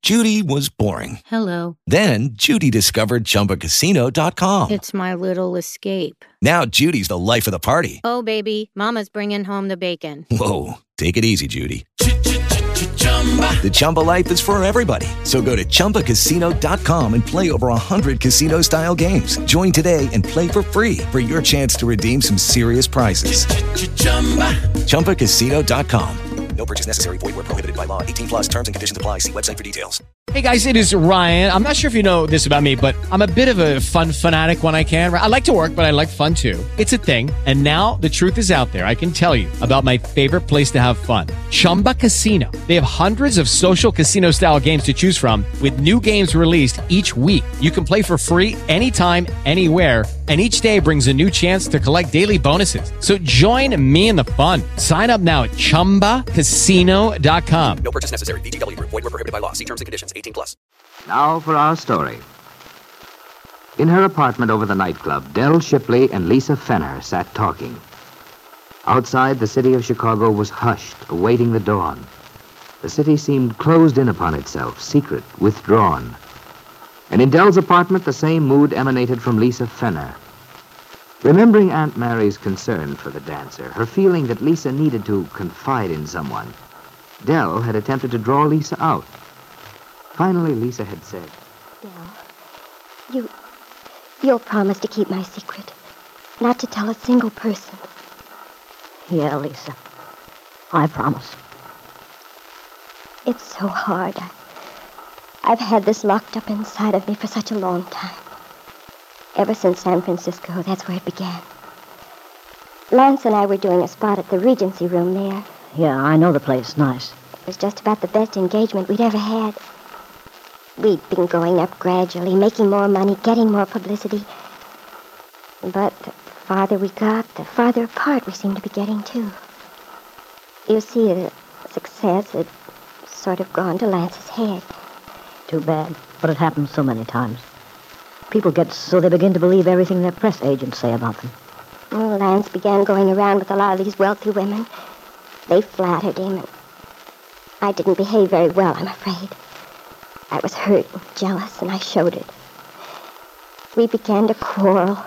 Judy was boring. Hello. Then Judy discovered ChumbaCasino.com. It's my little escape. Now Judy's the life of the party. Oh, baby, mama's bringing home the bacon. Whoa, take it easy, Judy. The Chumba life is for everybody. So go to ChumbaCasino.com and play over 100 casino-style games. Join today and play for free for your chance to redeem some serious prizes. ChumbaCasino.com. No purchase necessary. Void where prohibited by law. 18 plus terms and conditions apply. See website for details. Hey guys, it is Ryan. I'm not sure if you know this about me, but I'm a bit of a fun fanatic when I can. I like to work, but I like fun too. It's a thing. And now the truth is out there. I can tell you about my favorite place to have fun. Chumba Casino. They have hundreds of social casino style games to choose from with new games released each week. You can play for free anytime, anywhere. And each day brings a new chance to collect daily bonuses. So join me in the fun. Sign up now at ChumbaCasino.com. No purchase necessary. VGW Group. Void where prohibited by law. See terms and conditions. 18 plus. Now for our story. In her apartment over the nightclub, Del Shipley and Lisa Fenner sat talking. Outside, the city of Chicago was hushed, awaiting the dawn. The city seemed closed in upon itself, secret, withdrawn. And in Del's apartment, the same mood emanated from Lisa Fenner. Remembering Aunt Mary's concern for the dancer, her feeling that Lisa needed to confide in someone, Del had attempted to draw Lisa out. Finally, Lisa had said, Del, you'll promise to keep my secret, not to tell a single person. Yeah, Lisa. I promise. It's so hard. I've had this locked up inside of me for such a long time. Ever since San Francisco, that's where it began. Lance and I were doing a spot at the Regency Room there. Yeah, I know the place. Nice. It was just about the best engagement we'd ever had. We'd been going up gradually, making more money, getting more publicity. But the farther we got, the farther apart we seemed to be getting, too. You see, the success had sort of gone to Lance's head. Too bad, but it happens so many times. People get so they begin to believe everything their press agents say about them. Oh, Lance began going around with a lot of these wealthy women. They flattered him, and I didn't behave very well, I'm afraid. I was hurt and jealous, and I showed it. We began to quarrel.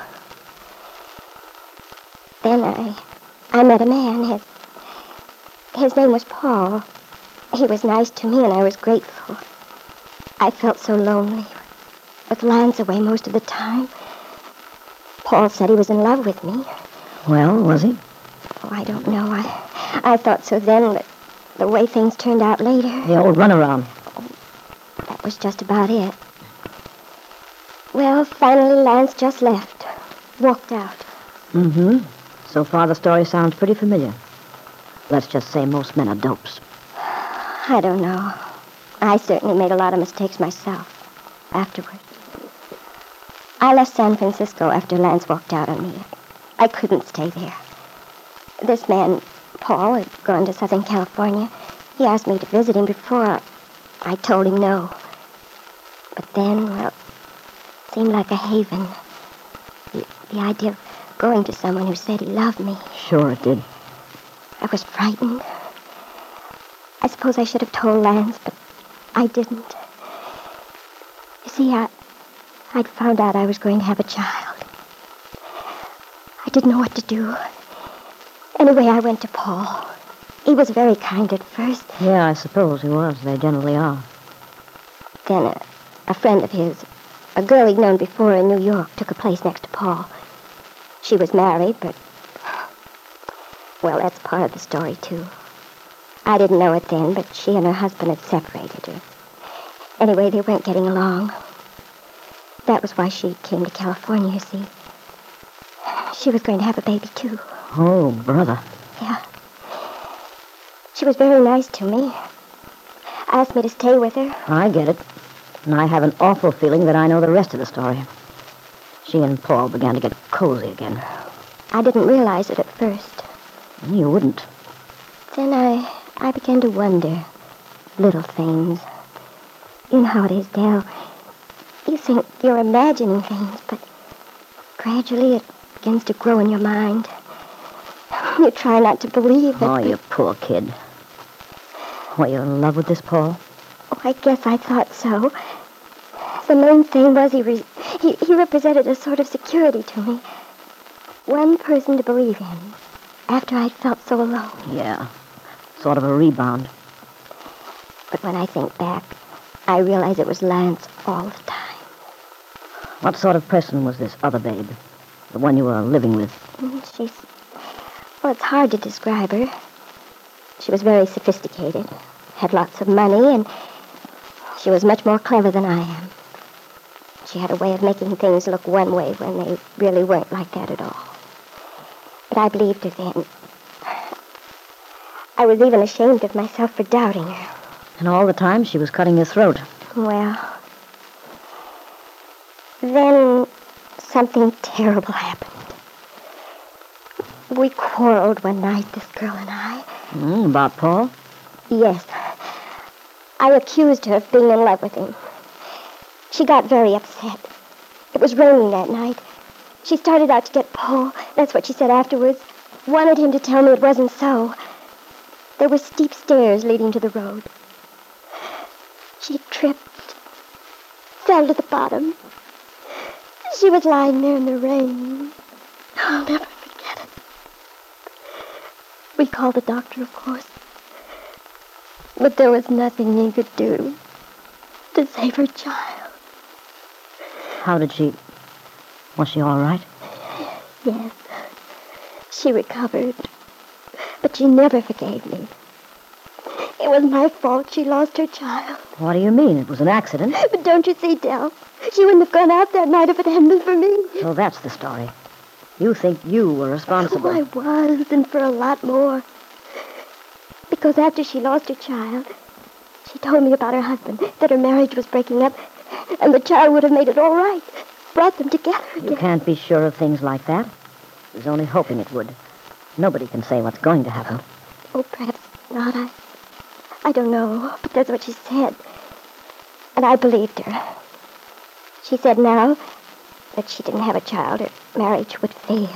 Then I met a man. His name was Paul. He was nice to me, and I was grateful. I felt so lonely, with Lance away most of the time. Paul said he was in love with me. Well, was he? Oh, I don't know. I thought so then, but the way things turned out later... The old runaround. That was just about it. Well, finally, Lance just left. Walked out. Mm-hmm. So far, the story sounds pretty familiar. Let's just say most men are dopes. I don't know. I certainly made a lot of mistakes myself. Afterward. I left San Francisco after Lance walked out on me. I couldn't stay there. This man, Paul, had gone to Southern California. He asked me to visit him before. I told him no. But then, well, it seemed like a haven. The idea of going to someone who said he loved me. Sure it did. I was frightened. I suppose I should have told Lance, but I didn't. You see, I'd found out I was going to have a child. I didn't know what to do. Anyway, I went to Paul. He was very kind at first. Yeah, I suppose he was. They generally are. Then a friend of his, a girl he'd known before in New York, took a place next to Paul. She was married, but... Well, that's part of the story, too. I didn't know it then, but she and her husband had separated. Anyway, they weren't getting along. That was why she came to California, you see. She was going to have a baby, too. Oh, brother. Yeah. She was very nice to me. Asked me to stay with her. I get it. And I have an awful feeling that I know the rest of the story. She and Paul began to get cozy again. I didn't realize it at first. You wouldn't. Then I began to wonder. Little things. You know how it is, Del. You think you're imagining things, but gradually it begins to grow in your mind. You try not to believe it. Oh, you poor kid. Were you in love with this Paul? Oh, I guess I thought so. The main thing was he represented a sort of security to me. One person to believe in after I'd felt so alone. Yeah, sort of a rebound. But when I think back, I realize it was Lance all the time. What sort of person was this other babe? The one you were living with? Well, it's hard to describe her. She was very sophisticated, had lots of money, and she was much more clever than I am. She had a way of making things look one way when they really weren't like that at all. But I believed her then. I was even ashamed of myself for doubting her. And all the time she was cutting your throat. Well, then something terrible happened. We quarreled one night, this girl and I. About Paul? Yes. I accused her of being in love with him. She got very upset. It was raining that night. She started out to get Paul. That's what she said afterwards. Wanted him to tell me it wasn't so. There were steep stairs leading to the road. She tripped, fell to the bottom. She was lying there in the rain. I'll never forget it. We called the doctor, of course. But there was nothing he could do to save her child. How did she... Was she all right? Yes. She recovered. But she never forgave me. It was my fault she lost her child. What do you mean? It was an accident? But don't you see, Del? She wouldn't have gone out that night if it hadn't been for me. So that's the story. You think you were responsible. Oh, I was, and for a lot more. Because after she lost her child, she told me about her husband, that her marriage was breaking up, and the child would have made it all right, brought them together again. You can't be sure of things like that. She's only hoping it would. Nobody can say what's going to happen. Oh, perhaps not. I don't know, but that's what she said. And I believed her. She said now that she didn't have a child, her marriage would fail.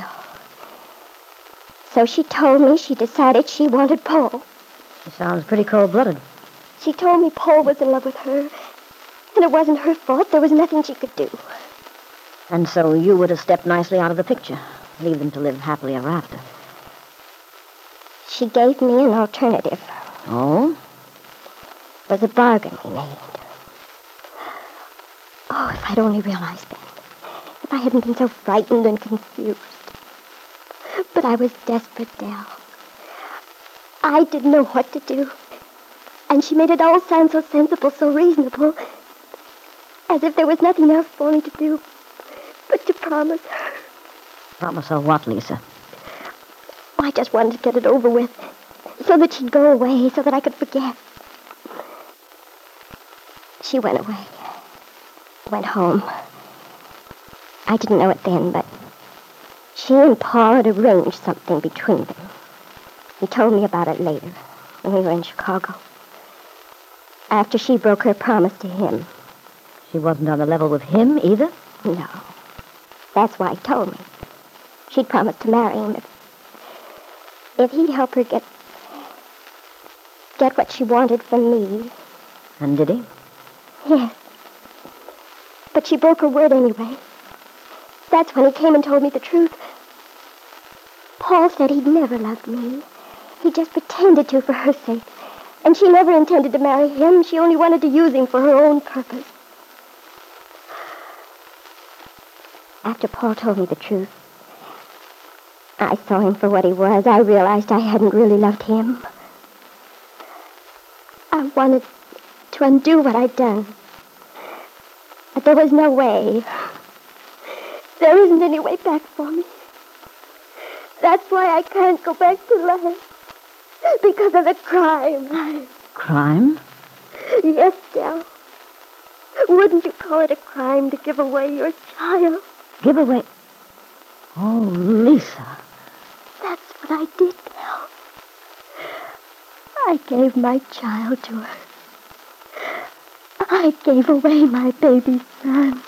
So she told me she decided she wanted Paul. She sounds pretty cold-blooded. She told me Paul was in love with her, and it wasn't her fault. There was nothing she could do. And so you would have stepped nicely out of the picture, leave them to live happily ever after. She gave me an alternative. Oh? It was a bargain we made. Oh, if I'd only realized that. If I hadn't been so frightened and confused. But I was desperate, Del. I didn't know what to do. And she made it all sound so sensible, so reasonable. As if there was nothing else for me to do but to promise her. Promise her what, Lisa? I just wanted to get it over with. So that she'd go away, so that I could forget. She went away. Went home. I didn't know it then, but she and Paul had arranged something between them. He told me about it later, when we were in Chicago. After she broke her promise to him. She wasn't on the level with him, either? No. That's why he told me. She'd promised to marry him if he'd help her get what she wanted from me. And did he? Yes. But she broke her word anyway. That's when he came and told me the truth. Paul said he'd never loved me. He just pretended to for her sake. And she never intended to marry him. She only wanted to use him for her own purpose. After Paul told me the truth, I saw him for what he was. I realized I hadn't really loved him. I wanted to undo what I'd done. But there was no way. There isn't any way back for me. That's why I can't go back to life. Because of the crime. Crime? Yes, Del. Wouldn't you call it a crime to give away your child? Give away? Oh, Lisa. That's what I did, Del. I gave my child to her. I gave away my baby son.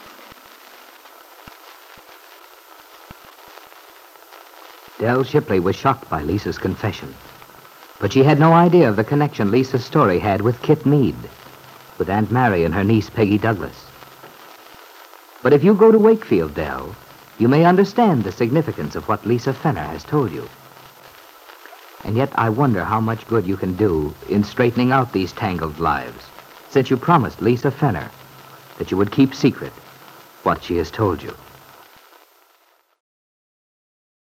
Del Shipley was shocked by Lisa's confession. But she had no idea of the connection Lisa's story had with Kit Meade. with Aunt Mary and her niece Peggy Douglas. But if you go to Wakefield, Dell, you may understand the significance of what Lisa Fenner has told you. And yet I wonder how much good you can do in straightening out these tangled lives, since you promised Lisa Fenner that you would keep secret what she has told you.